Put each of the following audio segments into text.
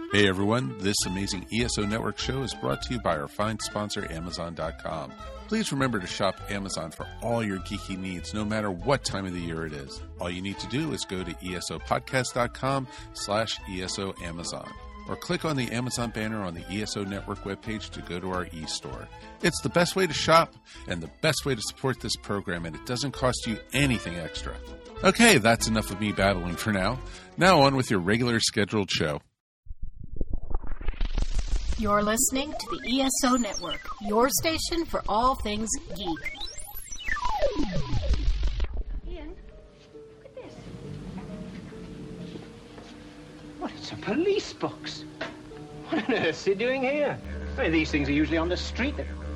Hey everyone, this amazing ESO Network show is brought to you by our fine sponsor, Amazon.com. Please remember to shop Amazon for all your geeky needs, no matter what time of the year it is. All you need to do is go to esopodcast.com/ESO Amazon, or click on the Amazon banner on the ESO Network webpage to go to our e-store. It's the best way to shop and the best way to support this program, and it doesn't cost you anything extra. Okay, that's enough of me babbling for now. Now on with your regular scheduled show. You're listening to the ESO Network, your station for all things geek. Ian, look at this. What, it's a police box. What on earth is he doing here? I mean, these things are usually on the street.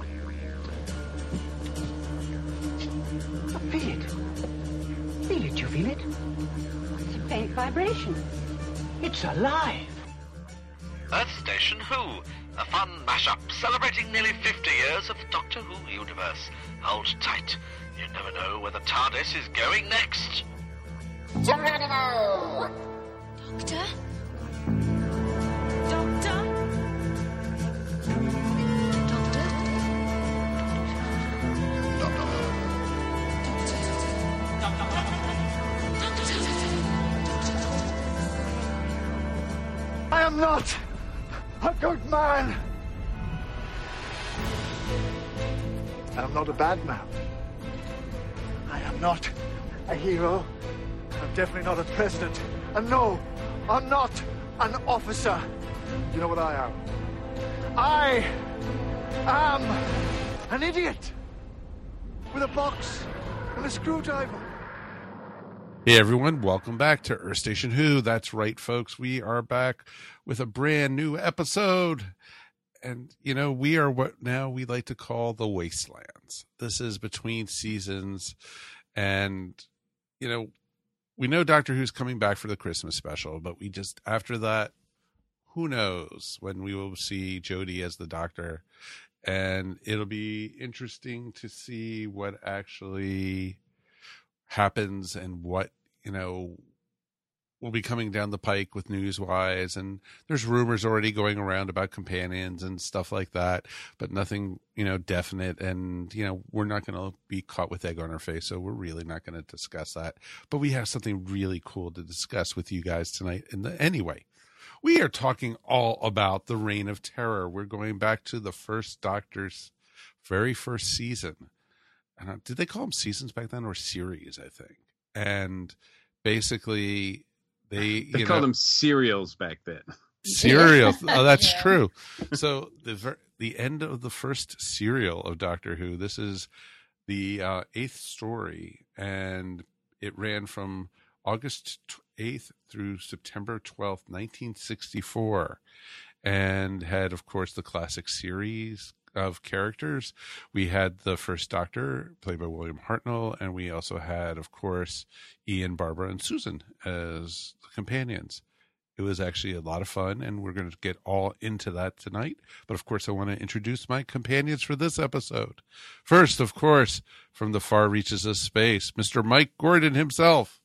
Oh, feel it. Feel it, you feel it? It's a faint vibration. It's alive. Earth Station Who, a fun mashup celebrating nearly 50 years of the Doctor Who universe. Hold tight. You never know where the TARDIS is going next. Geronimo! Doctor? Doctor? I am not a good man. I am not a bad man. I am not a hero. I'm definitely not a president. And no, I'm not an officer. You know what I am? I am an idiot with a box and a screwdriver. Hey everyone, welcome back to Earth Station Who. That's right, folks. We are back with a brand new episode. And, you know, we are what now we like to call the Wastelands. This is between seasons. And, you know, we know Doctor Who's coming back for the Christmas special, but we just, after that, who knows when we will see Jodie as the Doctor. And it'll be interesting to see what actually happens and what, you know, will be coming down the pike with news-wise. And there's rumors already going around about companions and stuff like that, but nothing, you know, definite. And, you know, we're not going to be caught with egg on our face, so we're really not going to discuss that. But we have something really cool to discuss with you guys tonight. Anyway, we are talking all about the Reign of Terror. We're going back to the first Doctor's very first season. Did they call them seasons back then or series, I think? And basically they called them serials back then. Serials. Oh, that's true. So the end of the first serial of Doctor Who, this is the 8th story, and it ran from August 8th through September 12th, 1964, and had, of course, the classic series of characters. We had the first Doctor, played by William Hartnell, and we also had, of course, Ian, Barbara, and Susan as the companions. It was actually a lot of fun, and we're going to get all into that tonight. But, of course, I want to introduce my companions for this episode. First, of course, from the far reaches of space, Mr. Mike Gordon himself.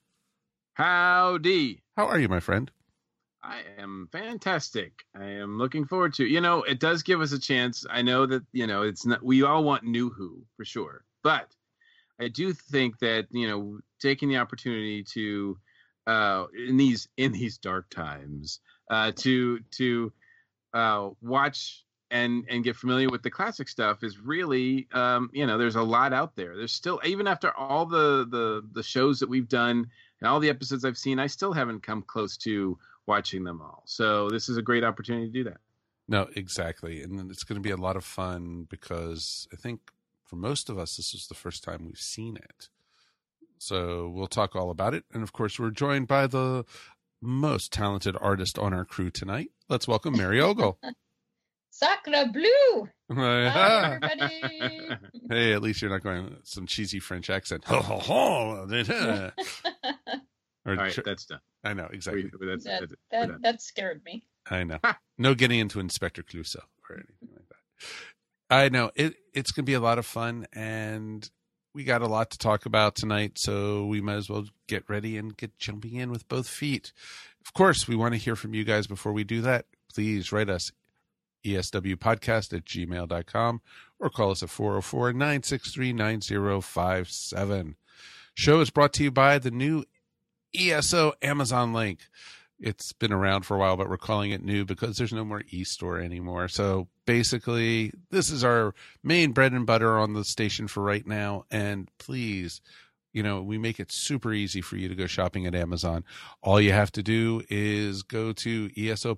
Howdy. How are you, my friend? I am fantastic. I am looking forward to, you know, it does give us a chance. I know that, you know, it's not, we all want new Who for sure, but I do think that, you know, taking the opportunity to, in these dark times, to watch and get familiar with the classic stuff is really, you know, there's a lot out there. There's still, even after all the shows that we've done and all the episodes I've seen, I still haven't come close to watching them all. So this is a great opportunity to do that. No, exactly. And it's going to be a lot of fun because I think for most of us, this is the first time we've seen it. So we'll talk all about it. And of course, we're joined by the most talented artist on our crew tonight. Let's welcome Mary Ogle. Sacre bleu! Hi, everybody! Hey, at least you're not going some cheesy French accent. Ho, ho, ho. All right, that's done. I know, exactly. That scared me. I know. No getting into Inspector Clouseau or anything like that. I know. It's going to be a lot of fun, and we got a lot to talk about tonight, so we might as well get ready and get jumping in with both feet. Of course, we want to hear from you guys before we do that. please write us eswpodcast@gmail.com or call us at 404-963-9057. Show is brought to you by the new ESO Amazon link. It's been around for a while, but we're calling it new because there's no more eStore anymore. So basically, this is our main bread and butter on the station for right now. And please, we make it super easy for you to go shopping at Amazon. All you have to do is go to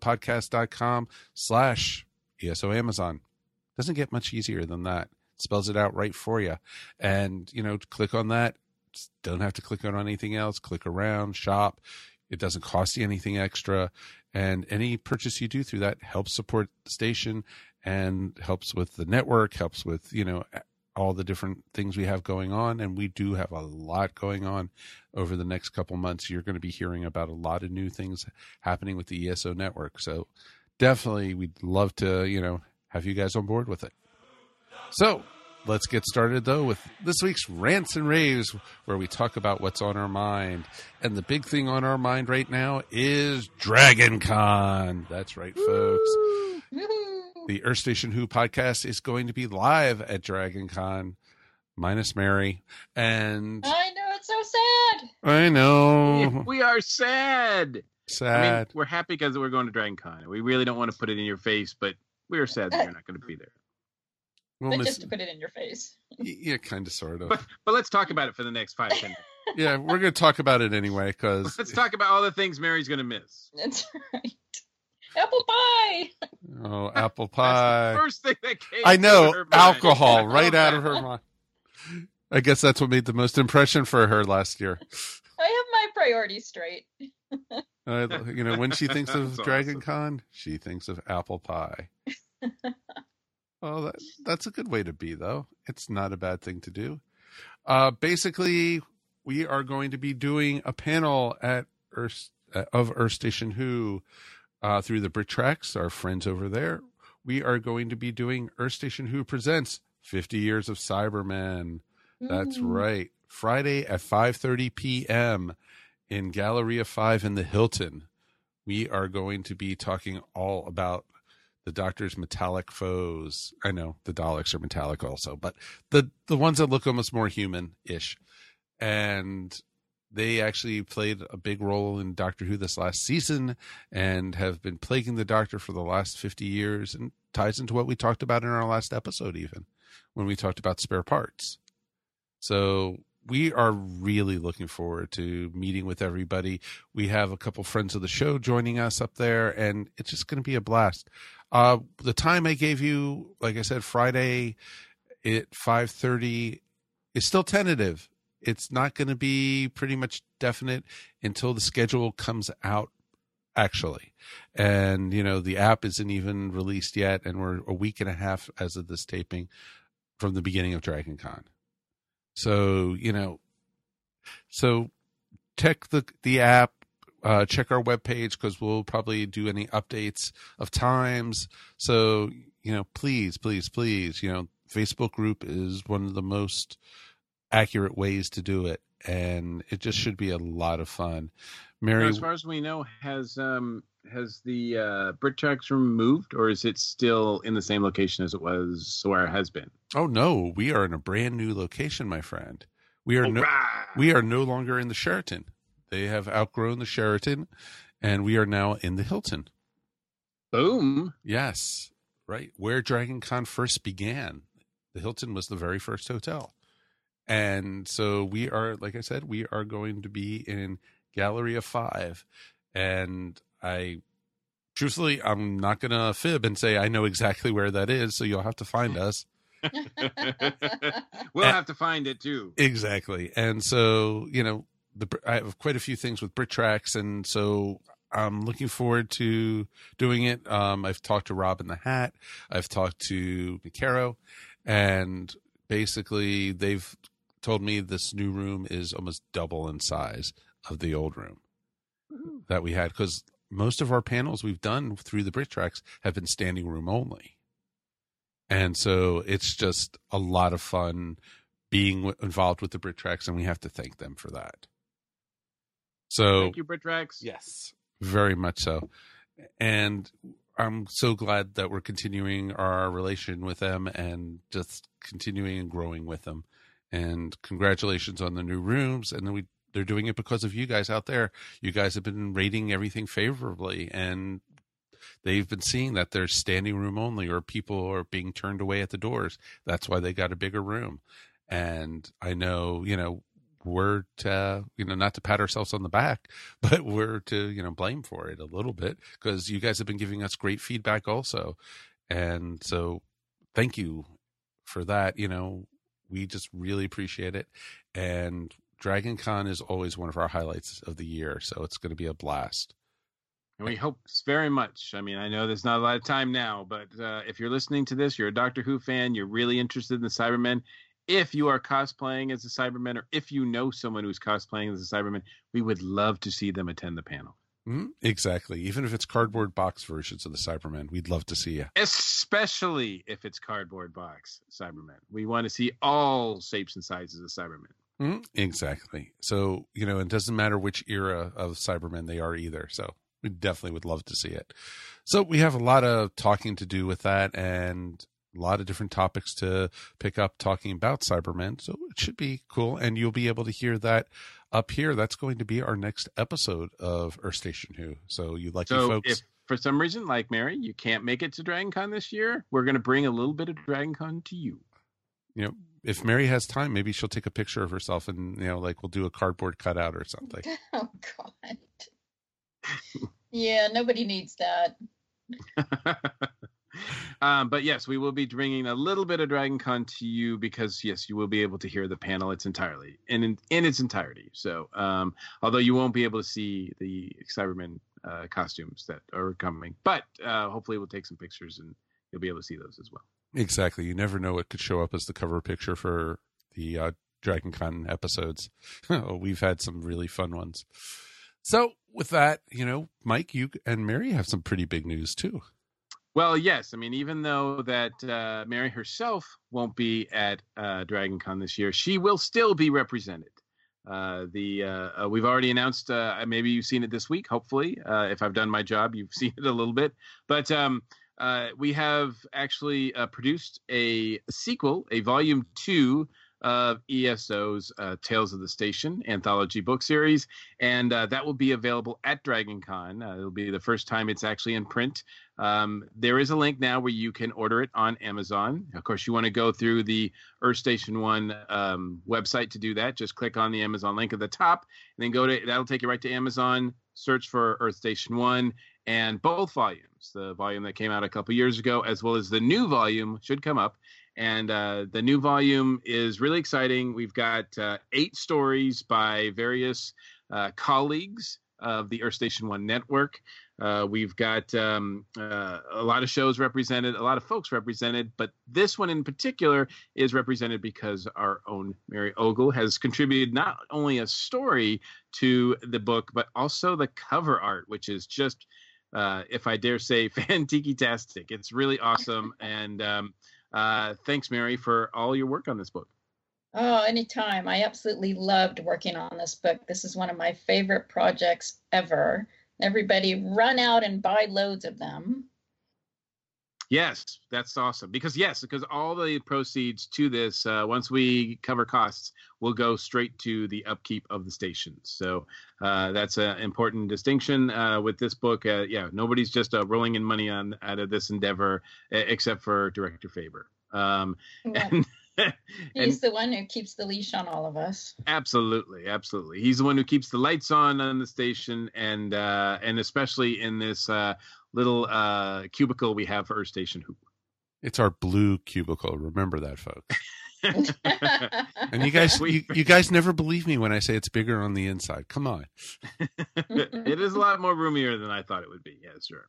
esopodcast.com/ESO Amazon. Doesn't get much easier than that. It spells it out right for you. And, click on that. Don't have to click on anything else. Click around, shop. It doesn't cost you anything extra. And any purchase you do through that helps support the station and helps with the network, helps with, all the different things we have going on. And we do have a lot going on over the next couple months. You're going to be hearing about a lot of new things happening with the ESO network. So definitely we'd love to, have you guys on board with it. So let's get started, though, with this week's Rants and Raves, where we talk about what's on our mind. And the big thing on our mind right now is Dragon Con. That's right, folks. The Earth Station Who podcast is going to be live at Dragon Con, minus Mary. And I know, it's so sad. I know. We are sad. Sad. I mean, we're happy because we're going to Dragon Con. We really don't want to put it in your face, but we are sad that you're not going to be there. But just to put it in your face. Yeah, kind of, sort of. But let's talk about it for the next 5-10 minutes. Yeah, we're going to talk about it anyway, because... Let's talk about all the things Mary's going to miss. That's right. Apple pie! Oh, apple pie. That's the first thing that came I know, to her mind. alcohol, right out of her mind. I guess that's what made the most impression for her last year. I have my priorities straight. When she thinks of That's Dragon awesome. Con, she thinks of apple pie. Oh, that's a good way to be, though. It's not a bad thing to do. Basically, we are going to be doing a panel at Earth Station Who through the Brit Tracks, our friends over there. We are going to be doing Earth Station Who presents 50 Years of Cybermen. That's right. Friday at 5:30 p.m. in Galleria 5 in the Hilton. We are going to be talking all about the Doctor's metallic foes. I know the Daleks are metallic also, but the ones that look almost more human-ish. And they actually played a big role in Doctor Who this last season and have been plaguing the Doctor for the last 50 years, and ties into what we talked about in our last episode, even when we talked about spare parts. So we are really looking forward to meeting with everybody. We have a couple friends of the show joining us up there, and it's just going to be a blast. The time I gave you, like I said, Friday at 5:30 is still tentative. It's not going to be pretty much definite until the schedule comes out, actually. And, the app isn't even released yet, and we're a week and a half as of this taping from the beginning of Dragon Con. So, so check the app, check our webpage, because we'll probably do any updates of times. So, please, Facebook group is one of the most accurate ways to do it, and it just should be a lot of fun. Mary, as far as we know, has the Brit Tracks room moved, or is it still in the same location as it was, or has been? Oh no, we are in a brand new location, my friend. We are no longer in the Sheraton. They have outgrown the Sheraton, and we are now in the Hilton. Boom. Yes, right where Dragon Con first began. The Hilton was the very first hotel. And so we are, like I said, we are going to be in Galleria 5. And truthfully, I'm not going to fib and say I know exactly where that is, so you'll have to find us. We'll have to find it, too. Exactly. And so, I have quite a few things with Brit Tracks, and so I'm looking forward to doing it. I've talked to Rob in the Hat. I've talked to Mikaro, and basically they've told me this new room is almost double in size of the old room that we had, because most of our panels we've done through the Brit Tracks have been standing room only. And so it's just a lot of fun being involved with the Brit Tracks, and we have to thank them for that. So thank you, Brit Tracks. Yes, very much so. And I'm so glad that we're continuing our relation with them and just continuing and growing with them. And congratulations on the new rooms. And then they're doing it because of you guys out there. You guys have been rating everything favorably, and they've been seeing that there's standing room only, or people are being turned away at the doors. That's why they got a bigger room. And I know, we're to, not to pat ourselves on the back, but we're to, blame for it a little bit, because you guys have been giving us great feedback also. And so thank you for that. We just really appreciate it. And Dragon Con is always one of our highlights of the year. So it's going to be a blast. And we hope very much. I mean, I know there's not a lot of time now, but if you're listening to this, you're a Doctor Who fan, you're really interested in the Cybermen. If you are cosplaying as a Cyberman, or if you know someone who's cosplaying as a Cyberman, we would love to see them attend the panel. Exactly. Even if it's cardboard box versions of the Cybermen, we'd love to see you. Especially if it's cardboard box Cybermen. We want to see all shapes and sizes of Cybermen. Exactly. So, it doesn't matter which era of Cybermen they are either. So we definitely would love to see it. So we have a lot of talking to do with that, and a lot of different topics to pick up talking about Cybermen. So it should be cool. And you'll be able to hear that up here. That's going to be our next episode of Earth Station Who. So you lucky folks. If for some reason, like Mary, you can't make it to Dragon Con this year, we're going to bring a little bit of Dragon Con to you. If Mary has time, maybe she'll take a picture of herself and, we'll do a cardboard cutout or something. Oh, God. Yeah, nobody needs that. But yes, we will be bringing a little bit of Dragon Con to you, because yes, you will be able to hear the panel in its entirety. So, although you won't be able to see the Cybermen costumes that are coming, but hopefully we'll take some pictures and you'll be able to see those as well. Exactly. You never know what could show up as the cover picture for the Dragon Con episodes. We've had some really fun ones. So with that, Mike, you and Mary have some pretty big news too. Well, yes. I mean, even though that Mary herself won't be at Dragon Con this year, she will still be represented. We've already announced, maybe you've seen it this week, hopefully. If I've done my job, you've seen it a little bit. But we have actually produced a sequel, a volume 2 of ESO's Tales of the Station anthology book series, and that will be available at Dragon Con. It'll be the first time it's actually in print. There is a link now where you can order it on Amazon. Of course, you want to go through the Earth Station 1 website to do that. Just click on the Amazon link at the top, and then that'll take you right to Amazon, search for Earth Station 1, and both volumes, the volume that came out a couple years ago, as well as the new volume, should come up. And the new volume is really exciting. We've got 8 stories by various colleagues of the Earth Station 1 network. We've got a lot of shows represented, a lot of folks represented, but this one in particular is represented because our own Mary Ogle has contributed not only a story to the book, but also the cover art, which is just, if I dare say, fantastic. It's really awesome. And thanks, Mary, for all your work on this book. Oh, anytime. I absolutely loved working on this book. This is one of my favorite projects ever. Everybody run out and buy loads of them. Yes, that's awesome. Because all the proceeds to this, once we cover costs, will go straight to the upkeep of the station. So that's an important distinction with this book. Nobody's just rolling in money out of this endeavor, except for Director Faber. He's the one who keeps the leash on all of us. Absolutely. He's the one who keeps the lights on the station, and especially in this little cubicle we have for Earth Station Who. It's our blue cubicle. Remember that, folks. And you guys never believe me when I say it's bigger on the inside. Come on. It is a lot more roomier than I thought it would be. Yeah, sure.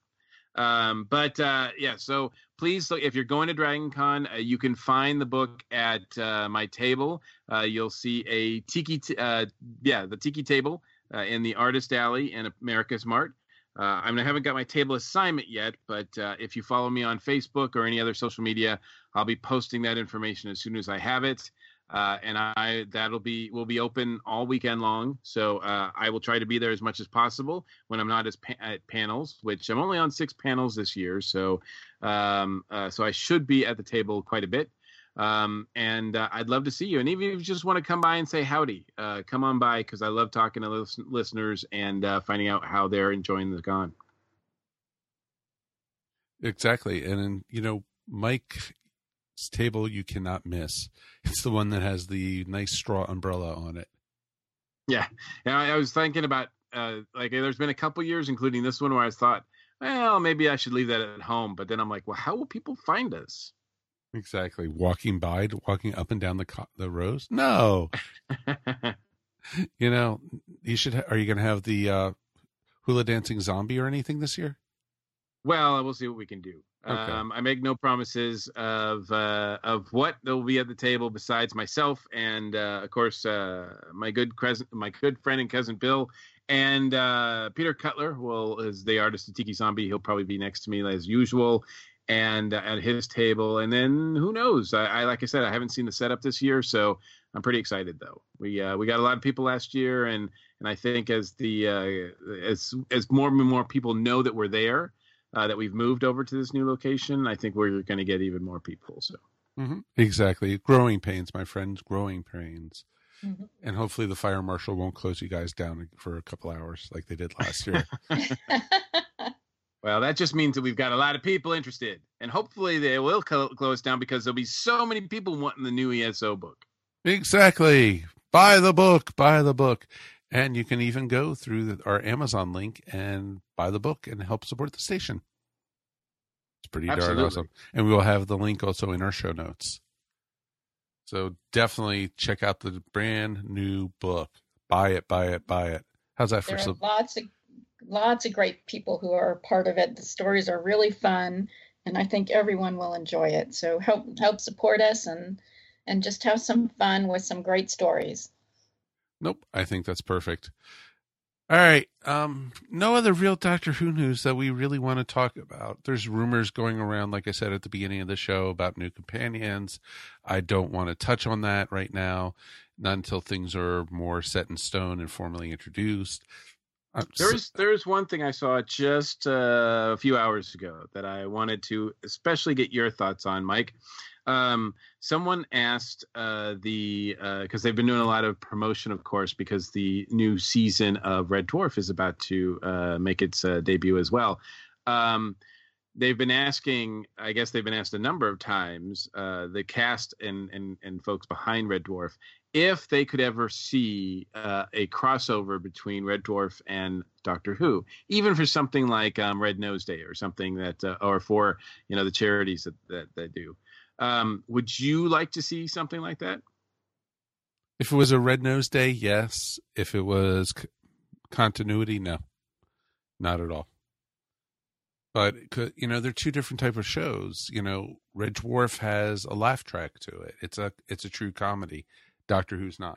So please, if you're going to Dragon Con, you can find the book at my table. You'll see a the Tiki table in the Artist Alley in America's Mart. I haven't got my table assignment yet, but if you follow me on Facebook or any other social media, I'll be posting that information as soon as I have it. and we'll be open all weekend long. So I will try to be there as much as possible when I'm not at panels, which I'm only on 6 panels this year. So I should be at the table quite a bit. And I'd love to see you. And even if you just want to come by and say howdy, come on by, because I love talking to listeners and finding out how they're enjoying the con. Exactly. And, Mike's table you cannot miss. It's the one that has the nice straw umbrella on it. Yeah. And I was thinking about, there's been a couple years, including this one, where I thought, well, maybe I should leave that at home. But then I'm like, well, how will people find us? Exactly. Walking up and down the rows? No. You should. Are you going to have the hula dancing zombie or anything this year? Well, we'll see what we can do. Okay. I make no promises of what will be at the table besides myself and, of course, my good friend and cousin Bill, and Peter Cutler is the artist of Tiki Zombie. He'll probably be next to me as usual, and at his table. And then who knows? I like I said, I haven't seen the setup this year, so I'm pretty excited though. We got a lot of people last year, and I think as more and more people know that we're there. That we've moved over to this new location, I think we're going to get even more people. So, Exactly. Growing pains, my friends, growing pains. Mm-hmm. And hopefully the fire marshal won't close you guys down for a couple hours like they did last year. Well, that just means that we've got a lot of people interested. And hopefully they will close down because there'll be so many people wanting the new ESO book. Exactly. Buy the book. And you can even go through our Amazon link and buy the book and help support the station. It's pretty darn awesome. And we will have the link also in our show notes. So definitely check out the brand new book. Buy it. How's that for some? There are lots of great people who are part of it. The stories are really fun, and I think everyone will enjoy it. So help support us and just have some fun with some great stories. Nope, I think that's perfect. All right. No other real Doctor Who news that we really want to talk about. There's rumors going around, like I said at the beginning of the show, about new companions. I don't want to touch on that right now, not until things are more set in stone and formally introduced. There's one thing I saw just a few hours ago that I wanted to especially get your thoughts on, Mike. Someone asked because they've been doing a lot of promotion, of course, because the new season of Red Dwarf is about to make its debut as well. They've been asking, I guess they've been asked a number of times, the cast and folks behind Red Dwarf, if they could ever see a crossover between Red Dwarf and Doctor Who, even for something like Red Nose Day or something that, or for the charities that they do. Would you like to see something like that? If it was a Red Nose Day, yes. If it was continuity, no, not at all. But they're two different type of shows. Red Dwarf has a laugh track to it. It's a true comedy. Doctor Who's not.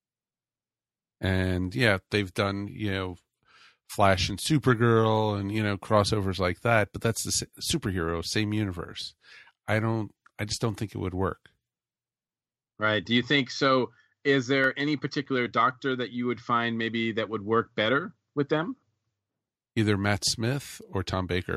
And yeah, they've done Flash and Supergirl and crossovers like that. But that's the superhero, same universe. I just don't think it would work. Right. Do you think so? Is there any particular doctor that you would find maybe that would work better with them? Either Matt Smith or Tom Baker.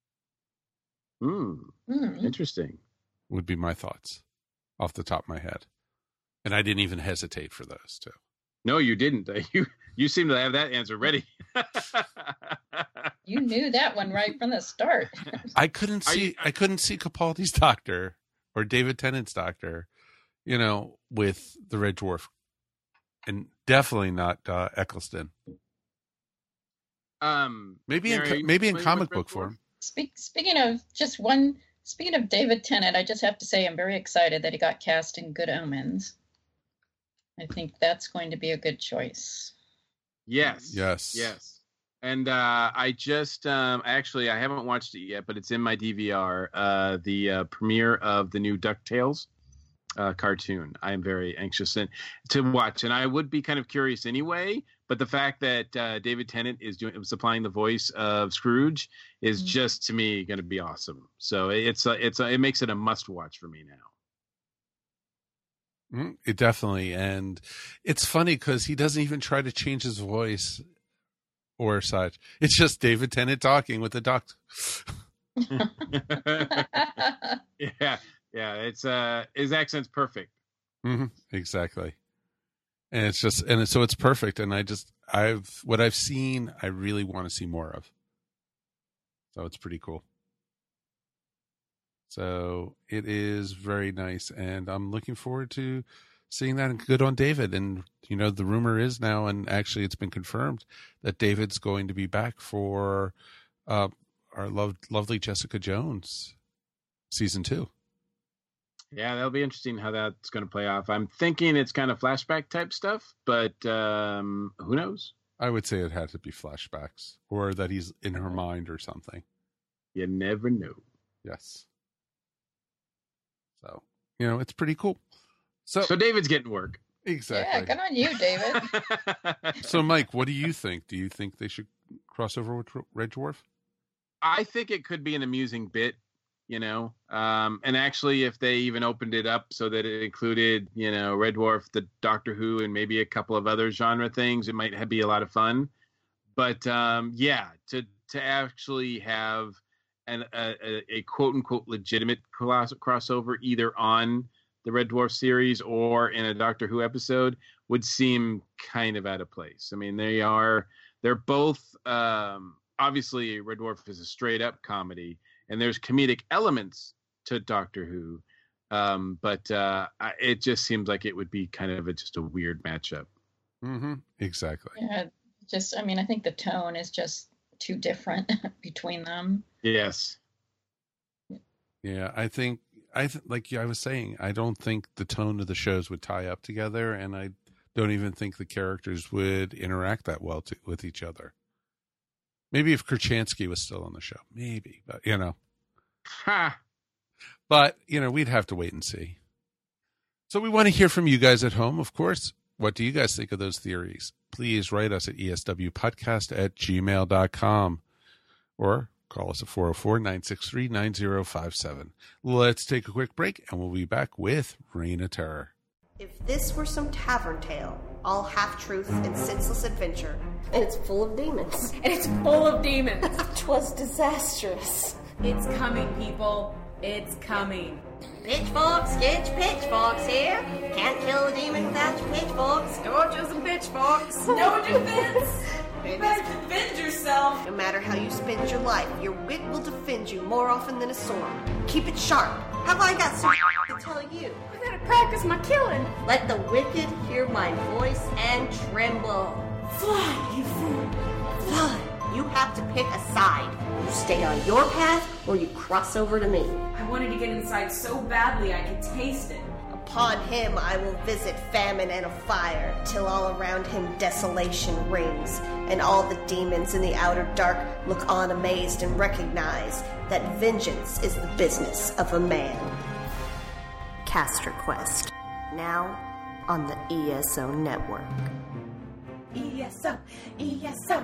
Interesting. Would be my thoughts off the top of my head. And I didn't even hesitate for those two. No, you didn't. You seem to have that answer ready. You knew that one right from the start. I couldn't see Capaldi's Doctor or David Tennant's Doctor, with the Red Dwarf, and definitely not Eccleston. Maybe in comic book form. Speaking of David Tennant, I just have to say I'm very excited that he got cast in Good Omens. I think that's going to be a good choice. Yes. And I just actually I haven't watched it yet, but it's in my DVR. The premiere of the new DuckTales cartoon. I am very anxious to watch, and I would be kind of curious anyway. But the fact that David Tennant is supplying the voice of Scrooge is just to me going to be awesome. So it makes it a must watch for me now. It definitely, and it's funny because he doesn't even try to change his voice or such. It's just David Tennant talking with the doctor. Yeah. It's his accent's perfect. Exactly, and it's just so it's perfect. And what I've seen, I really want to see more of. So it's pretty cool. So it is very nice, and I'm looking forward to seeing that and good on David. And, the rumor is now, and actually it's been confirmed, that David's going to be back for our lovely Jessica Jones season 2. Yeah, that'll be interesting how that's going to play off. I'm thinking it's kind of flashback type stuff, but who knows? I would say it had to be flashbacks, or that he's in her mind or something. You never know. Yes. So, it's pretty cool. So David's getting work. Exactly. Yeah, good on you, David. So, Mike, what do you think? Do you think they should cross over with Red Dwarf? I think it could be an amusing bit, and actually if they even opened it up so that it included, Red Dwarf, the Doctor Who, and maybe a couple of other genre things, it might be a lot of fun. But, to actually have a quote unquote legitimate crossover either on the Red Dwarf series or in a Doctor Who episode would seem kind of out of place. I mean, they're both obviously Red Dwarf is a straight up comedy and there's comedic elements to Doctor Who. But it just seems like it would be kind of just a weird matchup. Exactly. Yeah, I think the tone is just too different between them. Yes. Yeah, I think like I was saying, I don't think the tone of the shows would tie up together, and I don't even think the characters would interact that well with each other. Maybe if Kerchansky was still on the show, maybe, but But we'd have to wait and see. So we want to hear from you guys at home, of course. What do you guys think of those theories? Please write us at eswpodcast@gmail.com or call us at 404-963-9057. Let's take a quick break, and we'll be back with Reign of Terror. If this were some tavern tale, all half-truth and senseless adventure, and it's full of demons. And it's full of demons. 'Twas disastrous. It's coming, people. It's coming. Pitchforks, get your pitchforks here. Can't kill a demon without your pitchforks. Torches and pitchforks. No defense. You better defend yourself. No matter how you spend your life, your wit will defend you more often than a sword. Keep it sharp. Have I got some to tell you? I better practice my killing. Let the wicked hear my voice and tremble. Fly, you fool. Fly. You have to pick a side. You stay on your path or you cross over to me. I wanted to get inside so badly I could taste it. Upon him I will visit famine and a fire, till all around him desolation rings, and all the demons in the outer dark look on amazed and recognize that vengeance is the business of a man. Castor Quest, now on the ESO Network. ESO, ESO.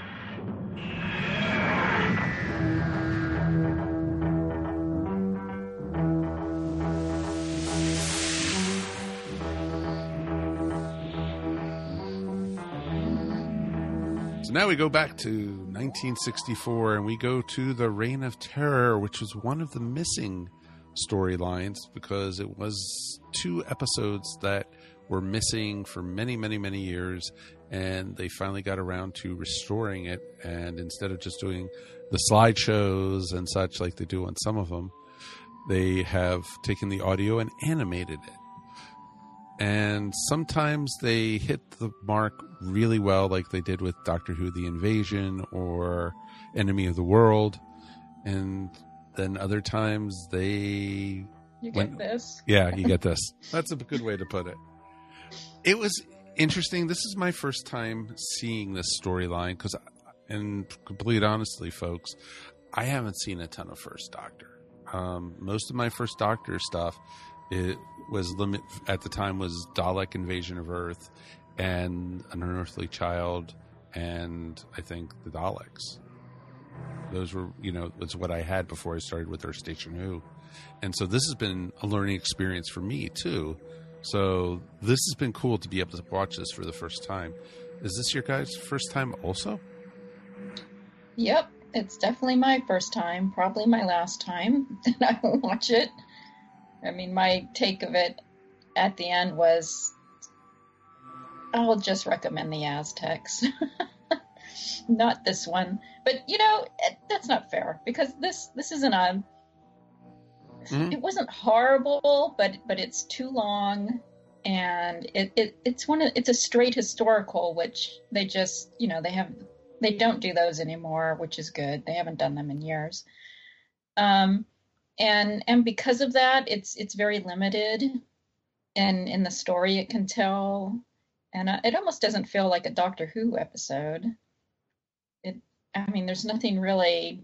So now we go back to 1964 and we go to the Reign of Terror, which was one of the missing storylines because it was 2 episodes that were missing for many, many, many years, and they finally got around to restoring it. And instead of just doing the slideshows and such like they do on some of them, they have taken the audio and animated it. And sometimes they hit the mark really well, like they did with Doctor Who The Invasion or Enemy of the World. And then other times they... You get this. Yeah, you get this. That's a good way to put it. It was interesting. This is my first time seeing this storyline because, and complete honestly, folks, I haven't seen a ton of First Doctor. Most of my First Doctor stuff, it was at the time was Dalek Invasion of Earth and An Unearthly Child and I think the Daleks. Those were, that's what I had before I started with Earth Station Who. And so this has been a learning experience for me too. So this has been cool to be able to watch this for the first time. Is this your guys' first time also? Yep, it's definitely my first time, probably my last time that I will watch it. I mean, my take of it at the end was, I'll just recommend the Aztecs. Not this one. But, that's not fair, because this isn't it wasn't horrible, but it's too long, and it's a straight historical, which they just, they don't do those anymore, which is good. They haven't done them in years. And because of that, it's very limited in the story it can tell. And it almost doesn't feel like a Doctor Who episode. There's nothing really,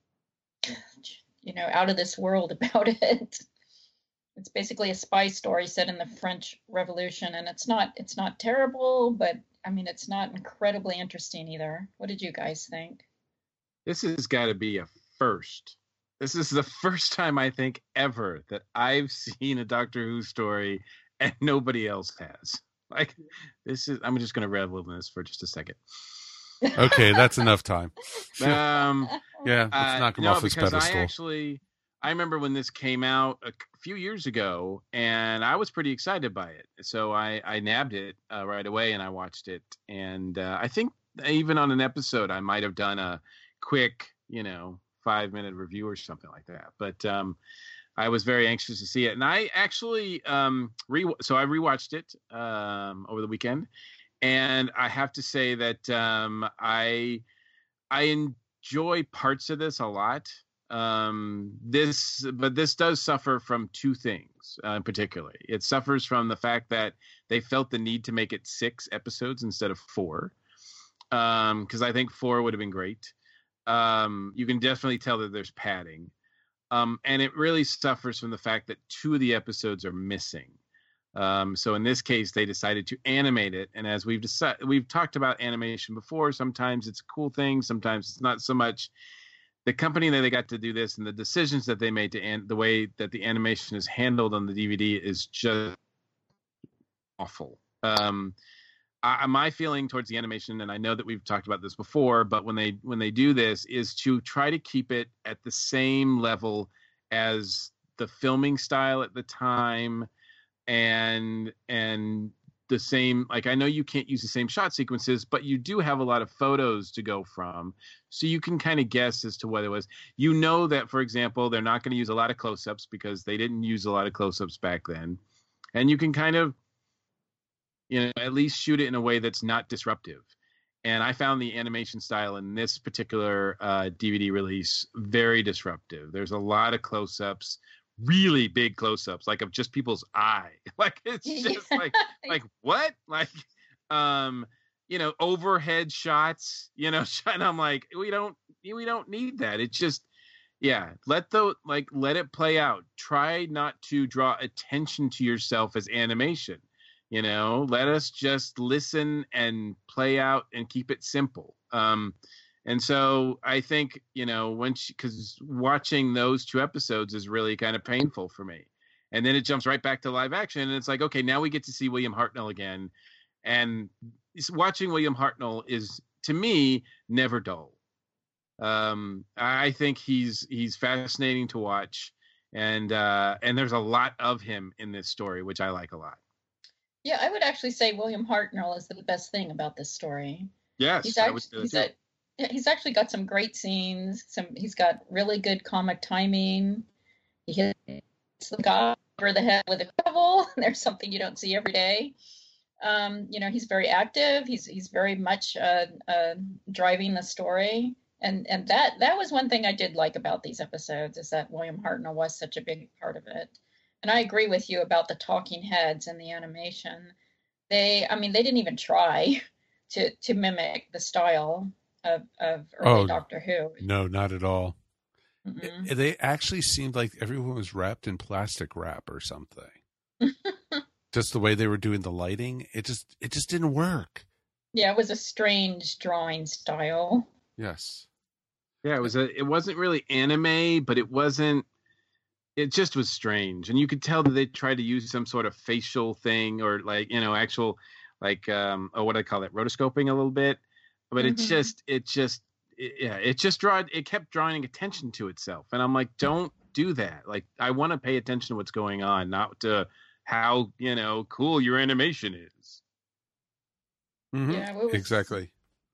out of this world about it. It's basically a spy story set in the French Revolution, and it's not terrible, but it's not incredibly interesting either. What did you guys think? This has got to be a first. This is the first time, I think, ever that I've seen a Doctor Who story and nobody else has. Like, I'm just going to revel in this for just a second. Okay, that's enough time. Yeah, let's knock him off his pedestal. I remember when this came out a few years ago, and I was pretty excited by it. So I nabbed it right away, and I watched it. And I think even on an episode, I might have done a quick, 5-minute review or something like that. But I was very anxious to see it. And I actually I rewatched it over the weekend. And I have to say that I enjoy parts of this a lot. This does suffer from two things in particular. It suffers from the fact that they felt the need to make it 6 episodes instead of 4, because I think 4 would have been great. You can definitely tell that there's padding, and it really suffers from the fact that 2 of the episodes are missing. So in this case, they decided to animate it, and as we've talked about animation before, sometimes it's a cool thing, sometimes it's not so much. The company that they got to do this and the decisions that they made the way that the animation is handled on the DVD is just awful. My feeling towards the animation, and I know that we've talked about this before, but when they do this, is to try to keep it at the same level as the filming style at the time, and the same, like, I know you can't use the same shot sequences, but you do have a lot of photos to go from, so you can kind of guess as to what it was. That, for example, they're not going to use a lot of close-ups because they didn't use a lot of close-ups back then, and you can kind of at least shoot it in a way that's not disruptive. And I found the animation style in this particular DVD release very disruptive. There's a lot of close-ups, really big close-ups, like of just people's eye. Like, it's just like what? Like, overhead shots, and I'm like, we don't need that. It's just, let it play out. Try not to draw attention to yourself as animation. Let us just listen and play out and keep it simple. And so I think, because watching those 2 episodes is really kind of painful for me. And then it jumps right back to live action. And it's like, okay, now we get to see William Hartnell again. And watching William Hartnell is, to me, never dull. I think he's fascinating to watch. And there's a lot of him in this story, which I like a lot. Yeah, I would actually say William Hartnell is the best thing about this story. Yes, he's actually got some great scenes. He's got really good comic timing. He hits the guy over the head with a shovel. There's something you don't see every day. He's very active. He's very much driving the story. And that was one thing I did like about these episodes, is that William Hartnell was such a big part of it. And I agree with you about the talking heads and the animation. They didn't even try to mimic the style of early Doctor Who. No, not at all. They actually seemed like everyone was wrapped in plastic wrap or something. Just the way they were doing the lighting, it just didn't work. Yeah, it was a strange drawing style. Yes. Yeah, it wasn't really anime, but it wasn't it just was strange, and you could tell that they tried to use some sort of facial thing or like actual like what do I call it, rotoscoping a little bit, but it kept drawing attention to itself, and I'm like, don't do that. Like, I want to pay attention to what's going on, not to how cool your animation is. Mm-hmm. Yeah, Exactly.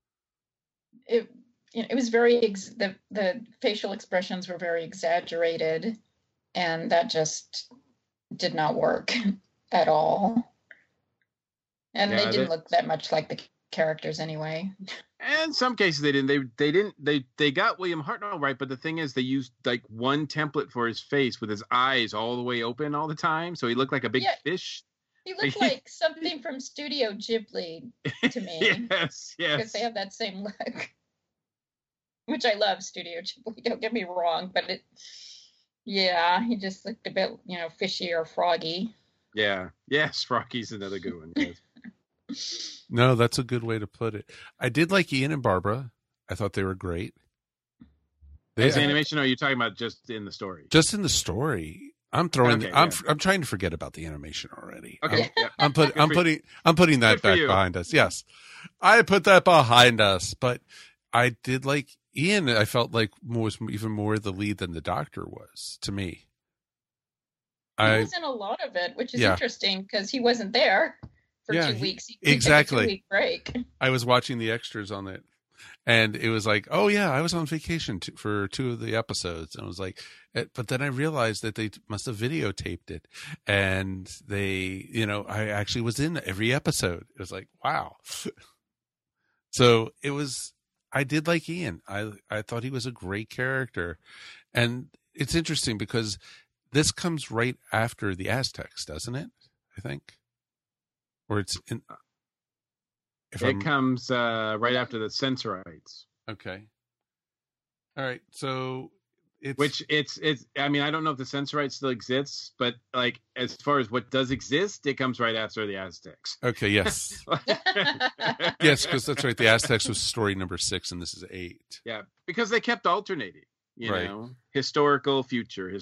It was very the facial expressions were very exaggerated, and that just did not work at all. And they didn't look that much like the characters anyway. And in some cases they didn't. They got William Hartnell right, but the thing is, they used like one template for his face with his eyes all the way open all the time, so he looked like a big fish. He looked like something from Studio Ghibli to me. Yes. Because they have that same look. Which I love, Studio Ghibli, don't get me wrong, but he just looked a bit, fishy or froggy. Yeah. Yes, Froggy's another good one. Yes. No, that's a good way to put it. I did like Ian and Barbara. I thought they were great. As animation, or are you talking about just in the story? Just in the story. I'm trying to forget about the animation already. Okay. I'm putting that back behind us. Yes. I put that behind us, but I did like Ian. I felt like was even more the lead than the Doctor was to me. He was in a lot of it, which is interesting because he wasn't there for 2 weeks. He took a 2-week break. I was watching the extras on it, and it was like, oh yeah, I was on vacation for 2 of the episodes, and it was like, but then I realized that they must have videotaped it, and they, I actually was in every episode. It was like, wow. So it was. I did like Ian. I thought he was a great character, and it's interesting because this comes right after the Aztecs, doesn't it? I think, or it's in. It comes right after the Sensorites. Okay. All right. So it's. I mean, I don't know if the Sensorites still exists, but like as far as what does exist, it comes right after the Aztecs. Okay. Yes. Yes, because that's right. The Aztecs was story number 6, and this is 8. Yeah, because they kept alternating. Historical, future.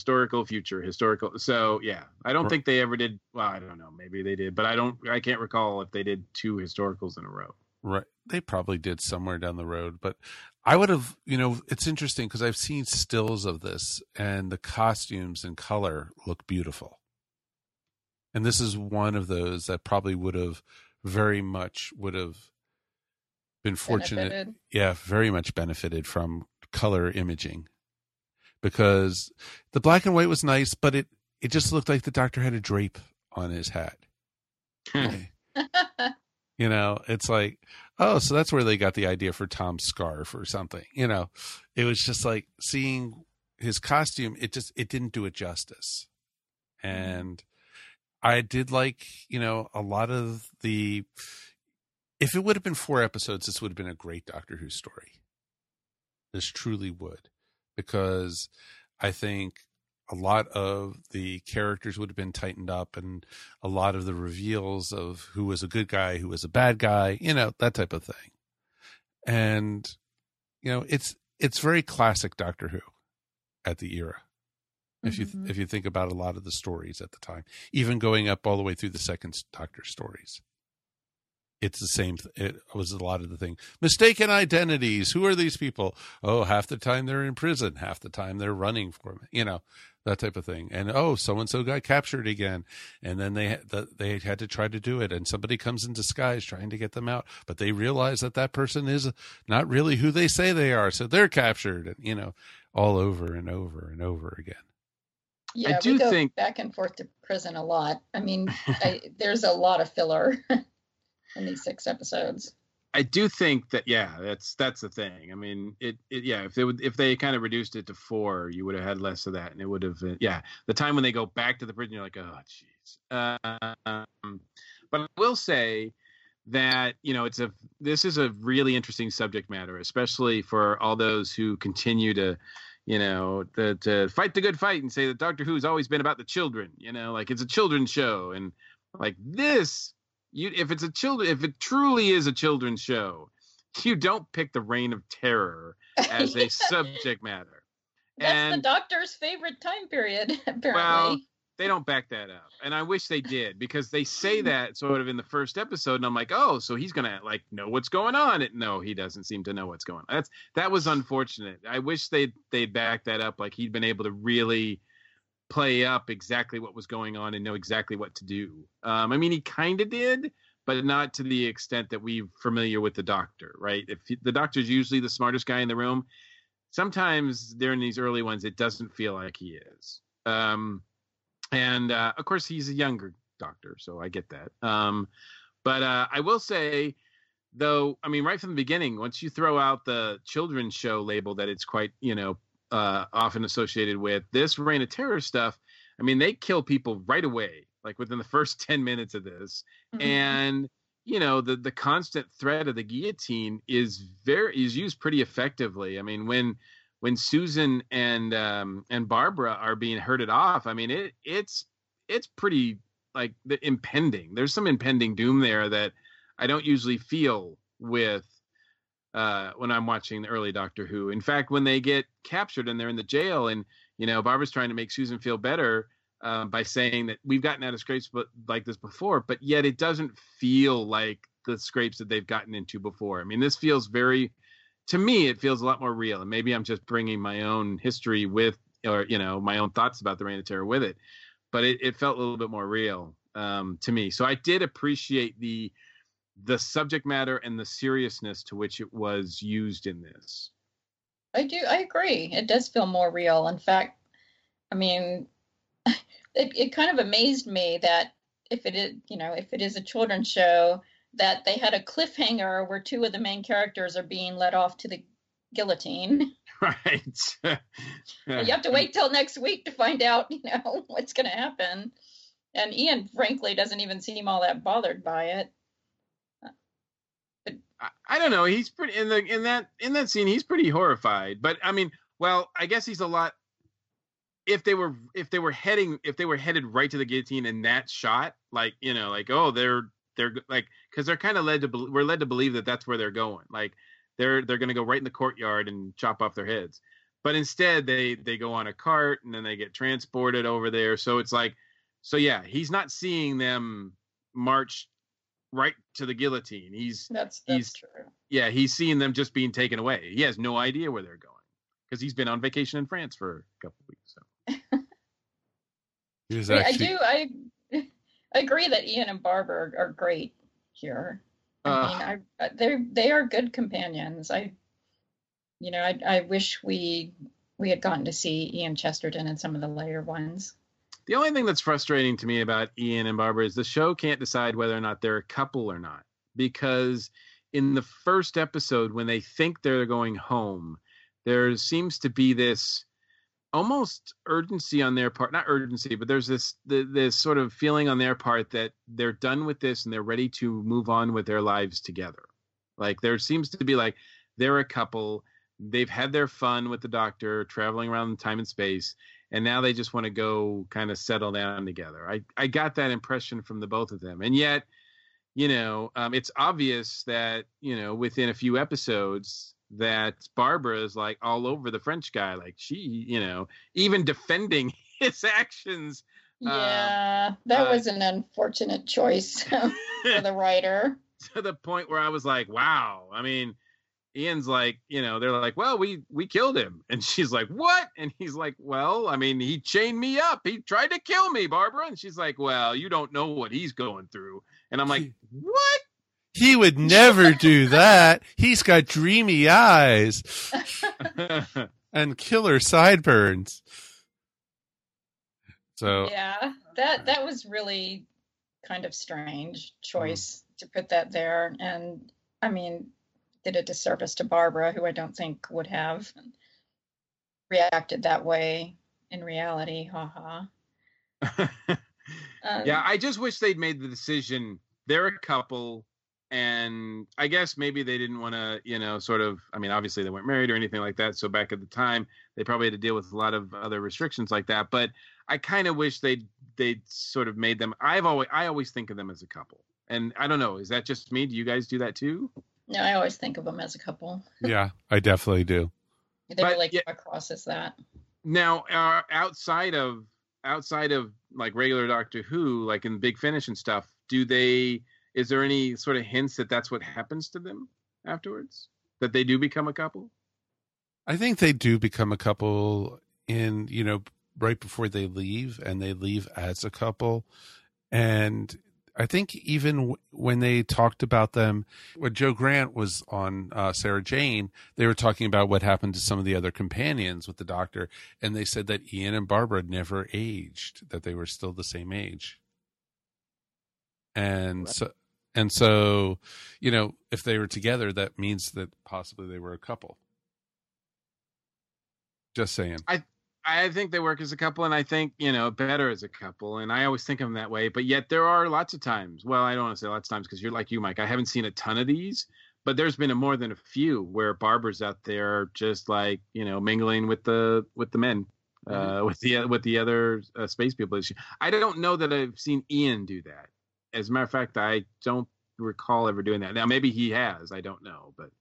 So yeah, I don't think they ever did. Well, I don't know. Maybe they did, but I can't recall if they did 2 historicals in a row. Right. They probably did somewhere down the road, but I would have, it's interesting because I've seen stills of this, and the costumes and color look beautiful. And this is one of those that probably would have been fortunate. Benefited. Yeah, very much benefited from color imaging. Because the black and white was nice, but it just looked like the Doctor had a drape on his hat. It's like, oh, so that's where they got the idea for Tom's scarf or something. It was just like seeing his costume. It didn't do it justice. And I did like, a lot of the, if it would have been 4 episodes, this would have been a great Doctor Who story. This truly would. Because I think a lot of the characters would have been tightened up, and a lot of the reveals of who was a good guy, who was a bad guy, that type of thing. And, it's very classic Doctor Who at the era. If you think about a lot of the stories at the time, even going up all the way through the second Doctor stories. It's the same. It was a lot of the thing. Mistaken identities. Who are these people? Oh, half the time they're in prison. Half the time they're running from it. That type of thing. And so-and-so got captured again. And then they had to try to do it. And somebody comes in disguise trying to get them out. But they realize that person is not really who they say they are. So they're captured. And, all over and over and over again. Yeah, we go back and forth to prison a lot. I mean, there's a lot of filler. In these 6 episodes, I do think that that's the thing. I mean, if they kind of reduced it to 4, you would have had less of that, and it would have the time when they go back to the prison, you're like, oh jeez. But I will say that this is a really interesting subject matter, especially for all those who continue to to fight the good fight and say that Doctor Who's always been about the children. Like it's a children's show, and like this. If it truly is a children's show, you don't pick the Reign of Terror as a subject matter. That's the Doctor's favorite time period, apparently. Well, they don't back that up, and I wish they did, because they say that sort of in the first episode, and I'm like, oh, so he's gonna like know what's going on. No, he doesn't seem to know what's going on. That was unfortunate. I wish they'd back that up, like he'd been able to really play up exactly what was going on and know exactly what to do. I mean, he kind of did, but not to the extent that we're familiar with the Doctor, right? The Doctor's usually the smartest guy in the room, sometimes during these early ones, it doesn't feel like he is. And of course, he's a younger Doctor, so I get that. But I will say, though, I mean, right from the beginning, once you throw out the children's show label that it's quite, often associated with, this Reign of Terror stuff, I mean, they kill people right away, like within the first 10 minutes of this. Mm-hmm. And, the constant threat of the guillotine is used pretty effectively. I mean, when Susan and Barbara are being herded off, I mean, it's pretty like impending. There's some impending doom there that I don't usually feel with when I'm watching the early Doctor Who. In fact, when they get captured and they're in the jail, and Barbara's trying to make Susan feel better by saying that we've gotten out of scrapes like this before, but yet it doesn't feel like the scrapes that they've gotten into before. I mean, this feels to me, it feels a lot more real, and maybe I'm just bringing my own history with, or my own thoughts about the Reign of Terror with it, but it felt a little bit more real to me. So I did appreciate the subject matter and the seriousness to which it was used in this. I agree. It does feel more real. In fact, I mean, it kind of amazed me that if it is a children's show, that they had a cliffhanger where two of the main characters are being led off to the guillotine. Right. You have to wait till next week to find out, what's going to happen. And Ian, frankly, doesn't even seem all that bothered by it. But I don't know. He's pretty in that scene. He's pretty horrified. But I mean, well, I guess he's a lot. If they were headed right to the guillotine in that shot, like they're like, because they're kind of we're led to believe that that's where they're going. Like they're going to go right in the courtyard and chop off their heads. But instead they go on a cart and then they get transported over there. So it's like, yeah, he's not seeing them march right to the guillotine. That's true. Yeah, he's seeing them just being taken away. He has no idea where they're going because he's been on vacation in France for a couple of weeks. So I agree that Ian and Barbara are great here. I mean, they are good companions. I wish we had gotten to see Ian Chesterton in some of the later ones. The only thing that's frustrating to me about Ian and Barbara is the show can't decide whether or not they're a couple or not. Because in the first episode, when they think they're going home, there seems to be this almost urgency on their part. Not urgency, but there's this sort of feeling on their part that they're done with this and they're ready to move on with their lives together. Like there seems to be like they're a couple. They've had their fun with the Doctor traveling around time and space. And now they just want to go kind of settle down together. I got that impression from the both of them. And yet, it's obvious that, within a few episodes that Barbara is like all over the French guy. Like she, even defending his actions. Yeah, that was an unfortunate choice for the writer. To the point where I was like, wow. I mean, Ian's like, they're like, well, we killed him. And she's like, what? And he's like, well, I mean, he chained me up. He tried to kill me, Barbara. And she's like, well, you don't know what he's going through. And I'm like, what? He would never do that. He's got dreamy eyes and killer sideburns. So yeah, that was really kind of strange choice to put that there. And I mean, did a disservice to Barbara, who I don't think would have reacted that way in reality. Ha ha. Yeah, I just wish they'd made the decision. They're a couple, and I guess maybe they didn't want to, sort of. I mean, obviously they weren't married or anything like that. So back at the time, they probably had to deal with a lot of other restrictions like that. But I kind of wish they'd sort of made them. I always think of them as a couple, and I don't know. Is that just me? Do you guys do that too? No, I always think of them as a couple. Yeah, I definitely do. They really come across as that. Now, outside of like regular Doctor Who, like in Big Finish and stuff, is there any sort of hints that that's what happens to them afterwards? That they do become a couple? I think they do become a couple in, right before they leave, and they leave as a couple. And I think even when they talked about them, when Joe Grant was on Sarah Jane, they were talking about what happened to some of the other companions with the Doctor. And they said that Ian and Barbara never aged, that they were still the same age. And so, if they were together, that means that possibly they were a couple. Just saying. I think they work as a couple, and I think, better as a couple. And I always think of them that way. But yet there are lots of times. Well, I don't want to say lots of times because you're like you, Mike. I haven't seen a ton of these, but there's been more than a few where Barbara's out there just like, mingling with the men, with the other space people. I don't know that I've seen Ian do that. As a matter of fact, I don't recall ever doing that. Now, maybe he has. I don't know, but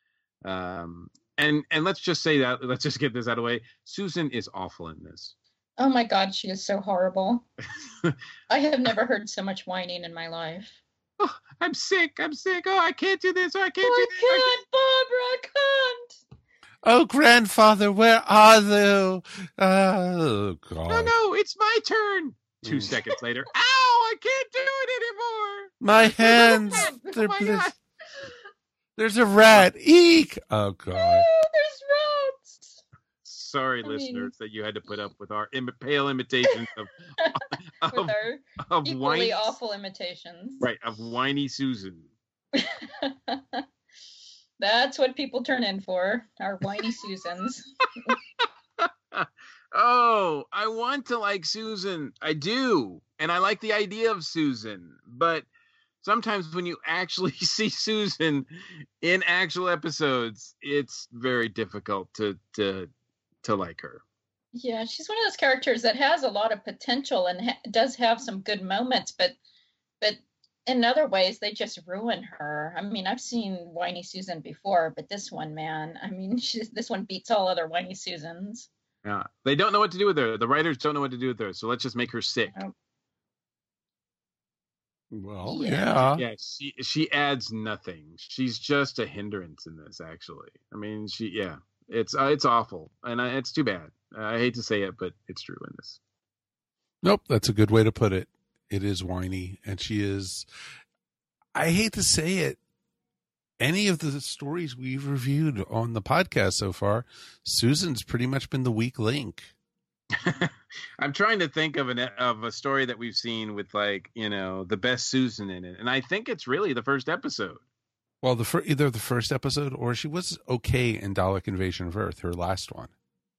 and let's just say that. Let's just get this out of the way. Susan is awful in this. Oh my God, she is so horrible. I have never heard so much whining in my life. Oh, I'm sick. Oh, I can't do this. Oh, I can't do this. I can't, Barbara. I can't. Oh, grandfather, where are you? Oh, God. No, it's my turn. 2 seconds later. Ow, I can't do it anymore. My hands. There's a rat. Eek. Oh, God. Oh, there's rats. Sorry, listeners, that you had to put up with our pale imitations of with our equally whiny, awful imitations. Right, of whiny Susan. That's what people turn in for, our whiny Susans. Oh, I want to like Susan. I do. And I like the idea of Susan. But sometimes when you actually see Susan in actual episodes, it's very difficult to like her. Yeah, she's one of those characters that has a lot of potential and does have some good moments, but in other ways, they just ruin her. I mean, I've seen whiny Susan before, but this one, man, I mean, this one beats all other whiny Susans. Yeah, they don't know what to do with her. The writers don't know what to do with her, so let's just make her sick. Oh. Well, yeah. Yeah, she adds nothing. She's just a hindrance in this, actually. I mean, it's awful, and it's too bad. I hate to say it, but it's true in this. Nope, that's a good way to put it. It is whiny, and she is. I hate to say it. Any of the stories we've reviewed on the podcast so far, Susan's pretty much been the weak link. I'm trying to think of a story that we've seen with the best Susan in it, and I think it's really the first episode. Well, either the first episode or she was okay in Dalek Invasion of Earth, her last one.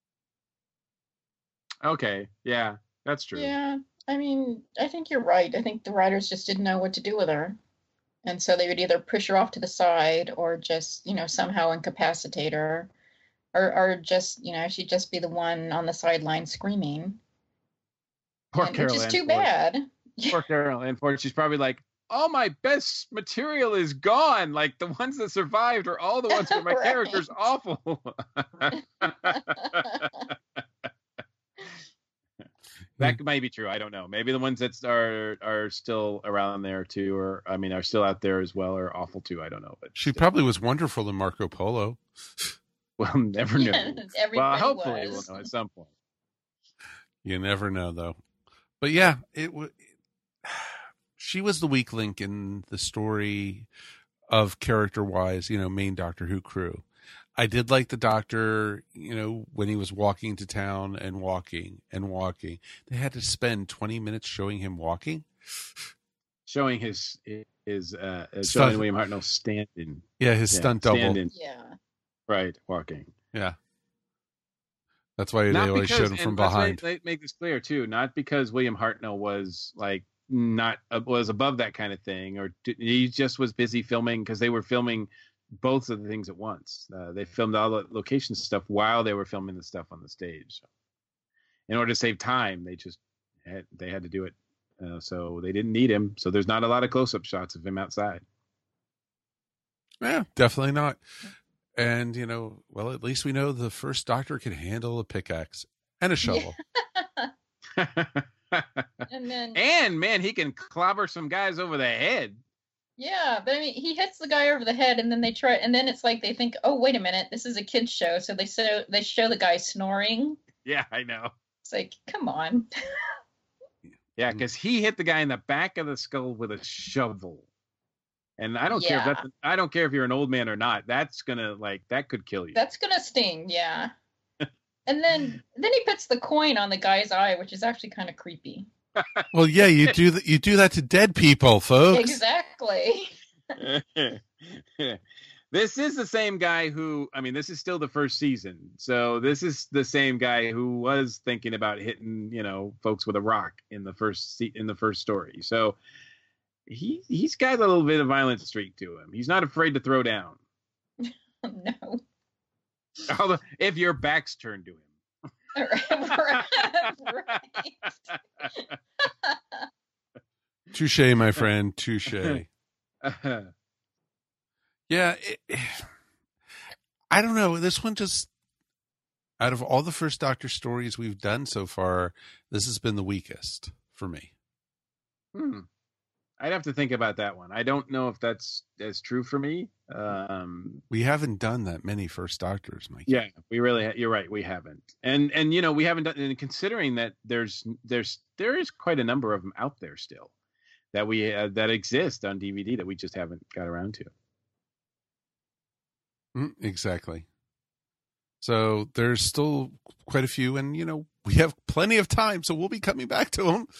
Okay, yeah, that's true. Yeah, I mean, I think you're right. I think the writers just didn't know what to do with her. And so they would either push her off to the side or just, somehow incapacitate her or just, she'd just be the one on the sideline screaming. Poor Carol. Which is too bad. Poor Carol. And she's probably like, all my best material is gone. Like the ones that survived are all the ones where my Right. character's awful. That might be true. I don't know. Maybe the ones that are still around there too, or are still out there as well, are awful too. I don't know. But she probably was wonderful in Marco Polo. Well, never knew. Well, hopefully we'll know at some point. You never know, though. But yeah, she was the weak link in the story of character-wise, main Doctor Who crew. I did like the Doctor, when he was walking to town and walking and walking. They had to spend 20 minutes showing him walking. Showing his showing William Hartnell standing. Yeah, his stunt double. Standing. Yeah. Right, walking. Yeah. That's why they always showed him from behind. Let's make this clear too. Not because William Hartnell was was above that kind of thing, or he just was busy filming because they were filming both of the things at once. They filmed all the location stuff while they were filming the stuff on the stage. So in order to save time, they had to do it. So they didn't need him. So there's not a lot of close-up shots of him outside. Yeah, definitely not. And, at least we know the first Doctor can handle a pickaxe. and a shovel. And then, man, he can clobber some guys over the head. yeah, but I mean, he hits the guy over the head, and then they try, and then it's like they think, oh, wait a minute, this is a kid's show, so they show the guy snoring. Yeah, I know. It's like, come on. Yeah, because he hit the guy in the back of the skull with a shovel, and I don't care. I don't care if you're an old man or not. That's gonna that could kill you. That's gonna sting, yeah. And then he puts the coin on the guy's eye, which is actually kind of creepy. Well, yeah, you do that to dead people, folks. Exactly. This is the same guy who, I mean, this is still the first season. So this is the same guy who was thinking about hitting, folks with a rock in the first story. So he's got a little bit of violent streak to him. He's not afraid to throw down. No. Although, if your back's turned to him. Right. Touche, my friend. Touche. Yeah. I don't know. This one just, out of all the First Doctor stories we've done so far, this has been the weakest for me. I'd have to think about that one. I don't know if that's as true for me. We haven't done that many First Doctors, Mike. Yeah, we really. You're right. We haven't, and we haven't done. And considering that there is quite a number of them out there still that that exist on DVD that we just haven't got around to. Exactly. So there's still quite a few, and we have plenty of time, so we'll be coming back to them.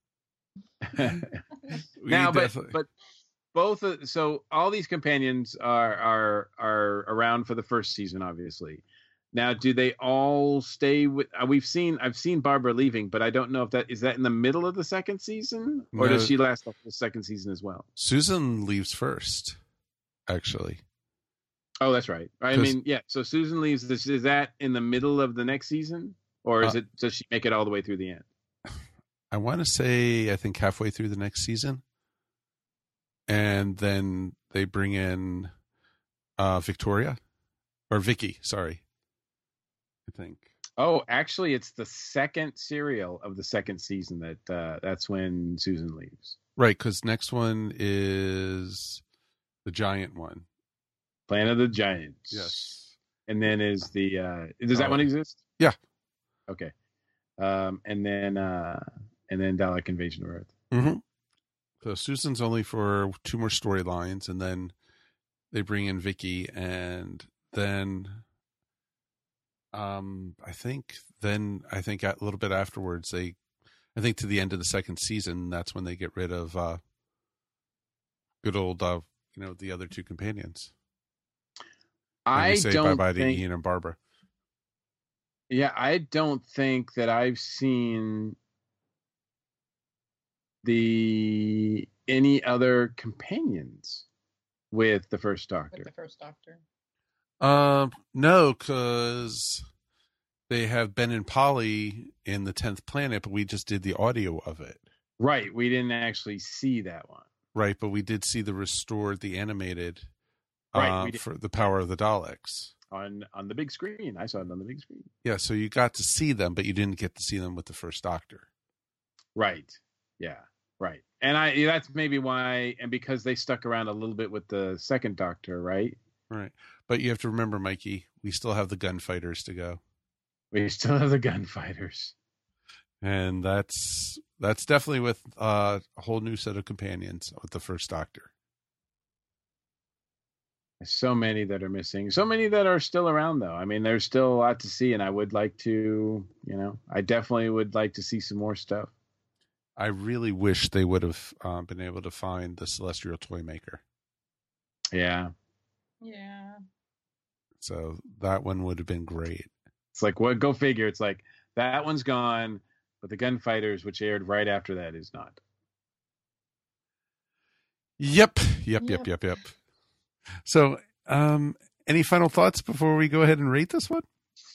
Now, but both. So all these companions are around for the first season, obviously. Now, do they all stay with? I've seen Barbara leaving, but I don't know if that is in the middle of the second season, or does she last the whole second season as well? Susan leaves first, actually. Oh, that's right. I mean, yeah. So Susan leaves. Is that in the middle of the next season, or does she make it all the way through the end? I want to say, I think halfway through the next season. And then they bring in Victoria. Or Vicky, sorry. I think. Oh, actually, it's the second serial of the second season that's when Susan leaves. Right, because next one is the giant one. Planet of the Giants. Yes. And then is does that one exist? Yeah. Okay. And then Dalek Invasion of Earth. Mm-hmm. So Susan's only for 2 more storylines, and then they bring in Vicky, and then I think a little bit afterwards I think to the end of the second season, that's when they get rid of good old the other 2 companions. I say don't bye-bye think, to Ian and Barbara. Yeah, I don't think that I've seen any other companions with the First Doctor. With the First Doctor. No, because they have Ben and Polly in the 10th Planet, but we just did the audio of it. Right, we didn't actually see that one. Right, but we did see the animated, right, for the Power of the Daleks. On the big screen. I saw it on the big screen. Yeah, so you got to see them, but you didn't get to see them with the First Doctor. Right. Yeah. Right. And that's maybe why, and because they stuck around a little bit with the second Doctor, right? Right. But you have to remember, Mikey, we still have the gunfighters to go. We still have the gunfighters. And that's definitely with a whole new set of companions with the First Doctor. So many that are missing. So many that are still around, though. I mean, there's still a lot to see, and I would like to, I definitely would like to see some more stuff. I really wish they would have been able to find the Celestial Toy Maker. Yeah. Yeah. So that one would have been great. It's like, what? Go figure. It's like, that one's gone, but the Gunfighters, which aired right after that, is not. Yep. So, any final thoughts before we go ahead and rate this one?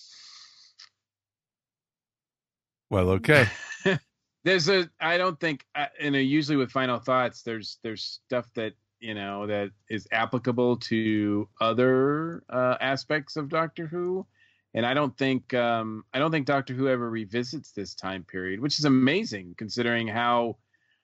Well, okay. I don't think, usually with final thoughts, there's stuff that, that is applicable to other aspects of Doctor Who. And I don't think Doctor Who ever revisits this time period, which is amazing considering how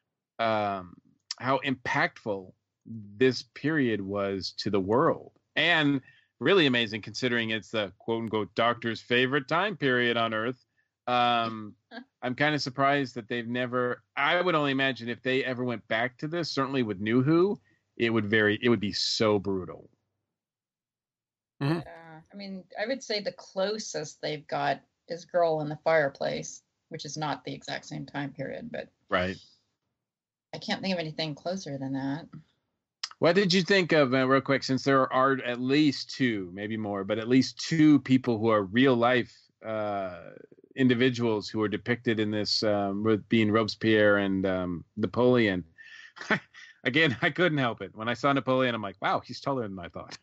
impactful this period was to the world, and really amazing considering it's the quote unquote Doctor's favorite time period on Earth. I'm kind of surprised that they've never. I would only imagine if they ever went back to this, certainly with New Who, it would be so brutal. Mm-hmm. Yeah, I mean, I would say the closest they've got is Girl in the Fireplace, which is not the exact same time period, but right. I can't think of anything closer than that. What did you think of, real quick, since there are at least two, maybe more, but at least two people who are real life individuals who are depicted in this, being Robespierre and Napoleon? Again, I couldn't help it. When I saw Napoleon, I'm like, wow, he's taller than I thought.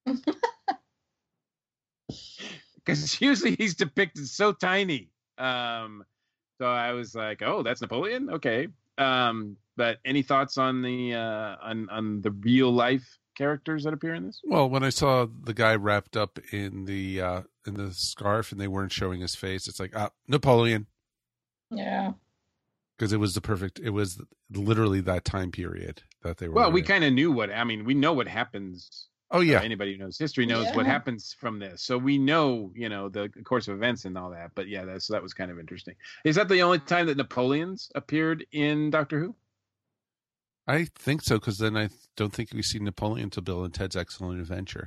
Because usually he's depicted so tiny. So I was like, oh, that's Napoleon? Okay. But any thoughts on the real life characters that appear in this? Well, when I saw the guy wrapped up in the scarf and they weren't showing his face, it's like, Napoleon. Yeah. Because it was literally that time period that they were. Well, we kind of knew we know what happens. Oh yeah. Anybody who knows history knows what happens from this. So we know, the course of events and all that. But yeah, that was kind of interesting. Is that the only time that Napoleon's appeared in Doctor Who? I think so, because then I don't think we see Napoleon until Bill and Ted's Excellent Adventure.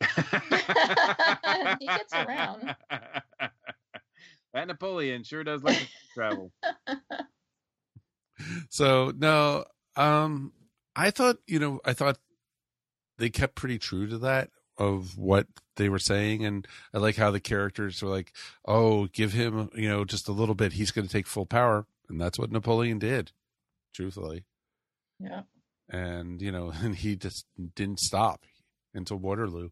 He gets around. That Napoleon sure does like to travel. So no, I thought they kept pretty true to that of what they were saying, and I like how the characters were like, "Oh, give him, just a little bit. He's going to take full power," and that's what Napoleon did, truthfully. Yeah. And and he just didn't stop until Waterloo.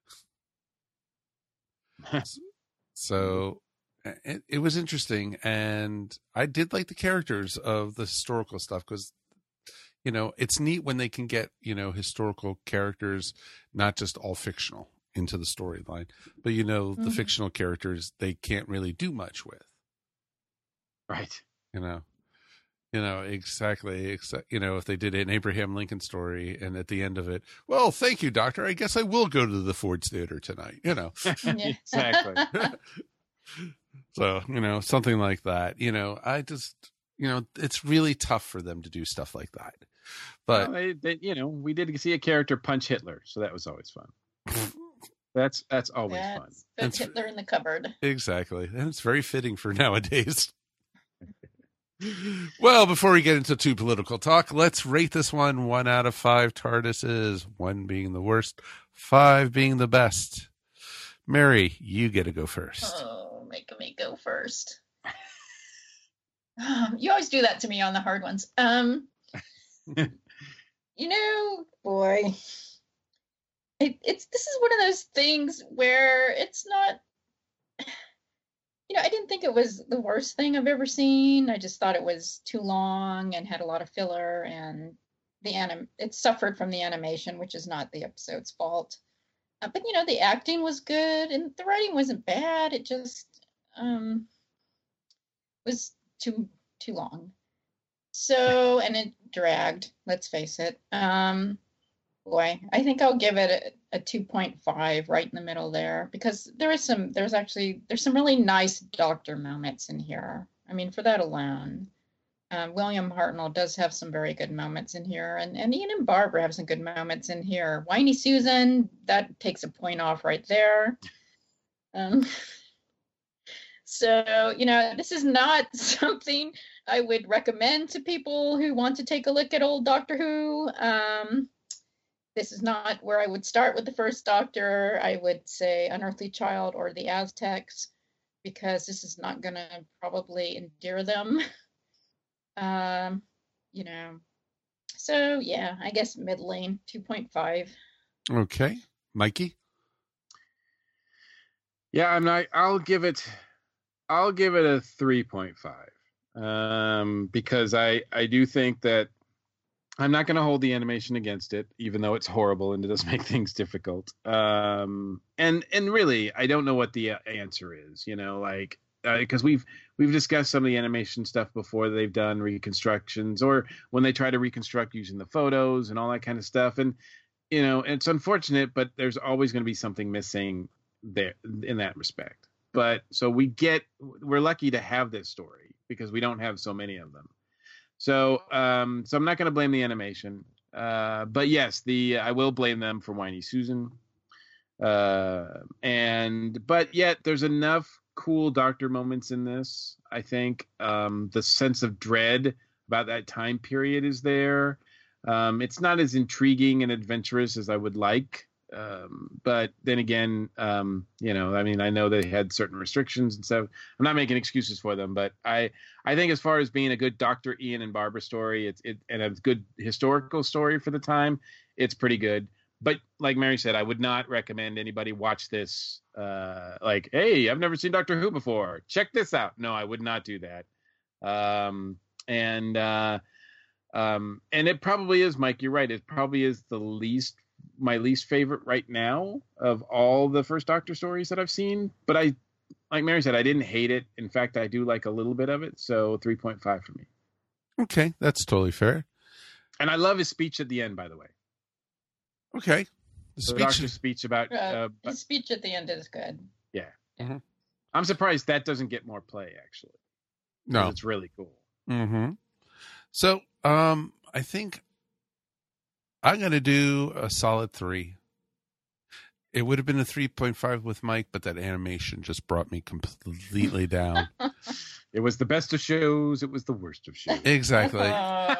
So it was interesting, and I did like the characters of the historical stuff because it's neat when they can get historical characters, not just all fictional, into the storyline, but the fictional characters they can't really do much with. Right. Exactly. Except, if they did an Abraham Lincoln story and at the end of it, well, thank you, Doctor. I guess I will go to the Ford's Theater tonight, Exactly. So, something like that, I just, it's really tough for them to do stuff like that. But, we did see a character punch Hitler. So that was always fun. That's always fun. Put Hitler in the cupboard. Exactly. And it's very fitting for nowadays. Well, before we get into too political talk, let's rate this one 1 out of 5 TARDISes, 1 being the worst, 5 being the best. Mary, you get to go first. Oh, making me go first. You always do that to me on the hard ones. Boy, this is one of those things where it's not. I didn't think it was the worst thing I've ever seen. I just thought it was too long and had a lot of filler, and it suffered from the animation, which is not the episode's fault. But the acting was good and the writing wasn't bad. It just was too long. So, and it dragged, let's face it. Boy, I think I'll give it a 2.5 right in the middle there, because there's some really nice Doctor moments in here. I mean, for that alone, William Hartnell does have some very good moments in here, and Ian and Barbara have some good moments in here. Whiny Susan, that takes a point off right there. So, this is not something I would recommend to people who want to take a look at old Doctor Who. This is not where I would start with the first Doctor. I would say Unearthly Child or the Aztecs, because this is not going to probably endear them. So yeah, I guess middling, 2.5. Okay. Mikey? Yeah, I'll give it a 3.5. Because I do think that I'm not going to hold the animation against it, even though it's horrible and it does make things difficult. And really, I don't know what the answer is. Like because we've discussed some of the animation stuff before. They've done reconstructions, or when they try to reconstruct using the photos and all that kind of stuff. And it's unfortunate, but there's always going to be something missing there in that respect. But so we're lucky to have this story because we don't have so many of them. So I'm not going to blame the animation, but yes, I will blame them for Whiny Susan. But yet there's enough cool Doctor moments in this. I think the sense of dread about that time period is there. It's not as intriguing and adventurous as I would like. But then again, I know they had certain restrictions and stuff. I'm not making excuses for them, but I think as far as being a good Dr. Ian and Barbara story, and a good historical story for the time, it's pretty good. But like Mary said, I would not recommend anybody watch this. Like, hey, I've never seen Doctor Who before. Check this out. No, I would not do that. And it probably is, Mike. You're right. It probably is my least favorite right now of all the first Doctor stories that I've seen. But like Mary said, I didn't hate it. In fact, I do like a little bit of it. So 3.5 for me. Okay, that's totally fair. And I love his speech at the end, by the way. Okay. The Doctor's speech about... his speech at the end is good. Yeah. Mm-hmm. I'm surprised that doesn't get more play, actually. No. It's really cool. Mm-hmm. So, I think I'm going to do a solid 3. It would have been a 3.5 with Mike, but that animation just brought me completely down. It was the best of shows. It was the worst of shows. Exactly.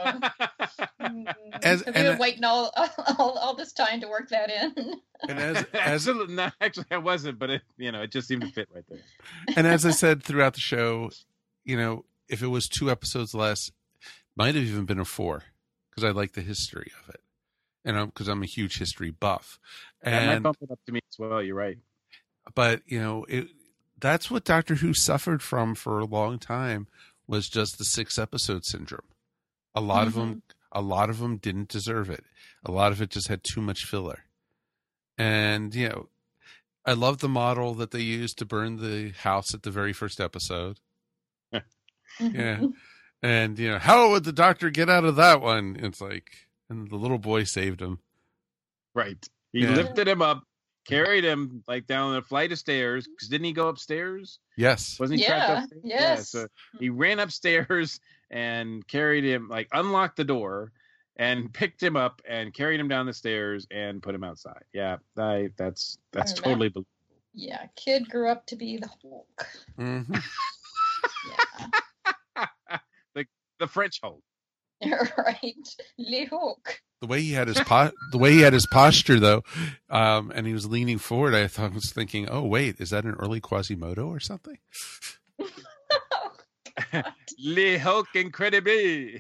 Have you been waiting all this time to work that in? And actually, I wasn't, but it just seemed to fit right there. And as I said throughout the show, if it was 2 episodes less, might have even been a 4 because I like the history of it, and because I'm a huge history buff. And that might bump it up to me as well. You're right. But that's what Doctor Who suffered from for a long time, was just the 6 episode syndrome. A lot of them didn't deserve it. A lot of it just had too much filler. And I love the model that they used to burn the house at the very first episode. Yeah. And how would the Doctor get out of that one? It's like, and the little boy saved him. Right. He lifted him up, carried him like down a flight of stairs. Because didn't he go upstairs? Yes. Wasn't he trapped upstairs? Yes. Yeah. So he ran upstairs and carried him, like unlocked the door and picked him up and carried him down the stairs and put him outside. Yeah. That's totally believable. Yeah. Kid grew up to be the Hulk. Mm-hmm. Yeah. The French Hulk. Right. Le Hulk. The way he had his posture, though, and he was leaning forward, I was thinking, oh, wait, is that an early Quasimodo or something? Le Hulk incredible.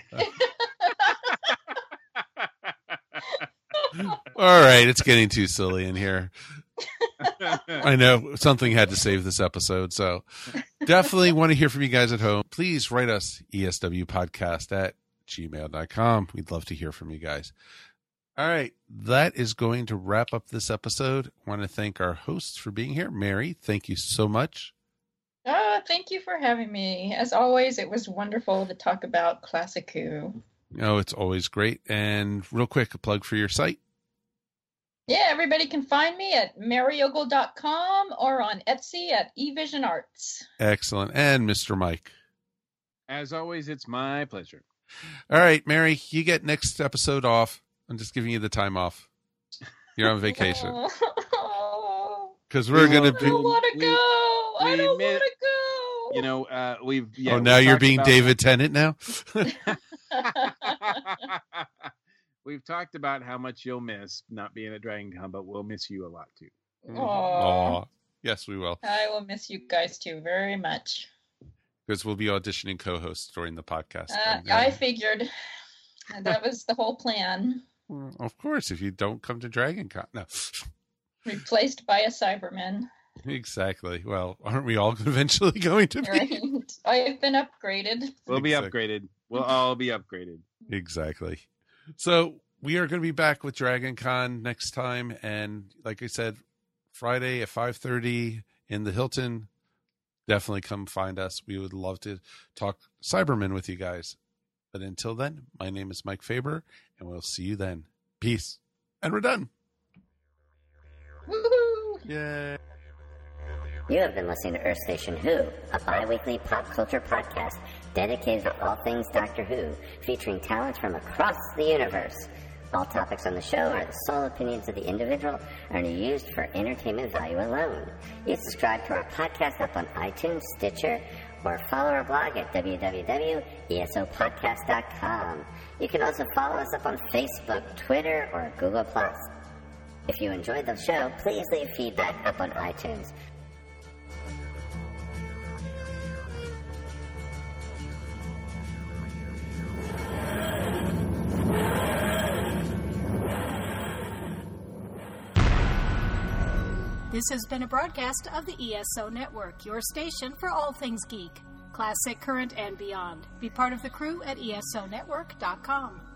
All right, it's getting too silly in here. I know something had to save this episode, so definitely want to hear from you guys at home. Please write us eswpodcast@gmail.com. We'd love to hear from you guys. All right, that is going to wrap up this episode. I want to thank our hosts for being here. Mary, thank you so much. Thank you for having me. As always, it was wonderful to talk about Classic Who. Oh, it's always great. And real quick, a plug for your site. Yeah, everybody can find me at maryogle.com or on Etsy at eVision Arts. Excellent. And Mr. Mike. As always, it's my pleasure. All right, Mary, you get next episode off. I'm just giving you the time off. You're on vacation. Because we're going to be... I don't want to go. I don't want to go. We've... Yeah, oh, now you're being David Tennant now? We've talked about how much you'll miss not being at Dragon Con, but we'll miss you a lot too. Aww. Yes, we will. I will miss you guys too very much. Because we'll be auditioning co-hosts during the podcast. I figured that was the whole plan. Well, of course, if you don't come to Dragon Con. No. Replaced by a Cyberman. Exactly. Well, aren't we all eventually going to be? Right. I have been upgraded. We'll be upgraded. We'll all be upgraded. Exactly. So we are going to be back with Dragon Con next time. And like I said, Friday at 5:30 in the Hilton. Definitely come find us. We would love to talk Cybermen with you guys. But until then, my name is Mike Faber, and we'll see you then. Peace. And we're done. Woohoo! Yay. You have been listening to Earth Station Who, a bi-weekly pop culture podcast dedicated to all things Doctor Who, featuring talent from across the universe. All topics on the show are the sole opinions of the individual and are used for entertainment value alone. You subscribe to our podcast up on iTunes, Stitcher, or follow our blog at www.esopodcast.com. You can also follow us up on Facebook, Twitter, or Google+. If you enjoyed the show, please leave feedback up on iTunes. This has been a broadcast of the ESO Network, your station for all things geek, classic, current, and beyond. Be part of the crew at esonetwork.com.